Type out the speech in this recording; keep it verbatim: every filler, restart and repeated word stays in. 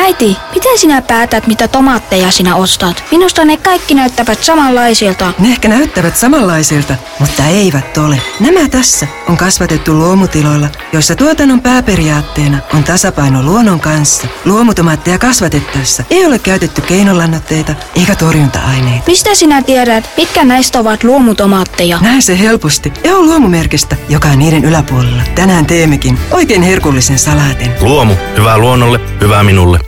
Äiti, miten sinä päätät, mitä tomaatteja sinä ostat? Minusta ne kaikki näyttävät samanlaisilta. Ne ehkä näyttävät samanlaisilta, mutta eivät ole. Nämä tässä on kasvatettu luomutiloilla, joissa tuotannon pääperiaatteena on tasapaino luonnon kanssa. Luomutomaatteja kasvatettaessa ei ole käytetty keinolannoitteita eikä torjunta-aineita. Mistä sinä tiedät, mitkä näistä ovat luomutomaatteja? Näe se helposti. E U-luomumerkistä, joka on niiden yläpuolella. Tänään teemmekin oikein herkullisen salaatin. Luomu. Hyvää luonnolle, hyvää minulle.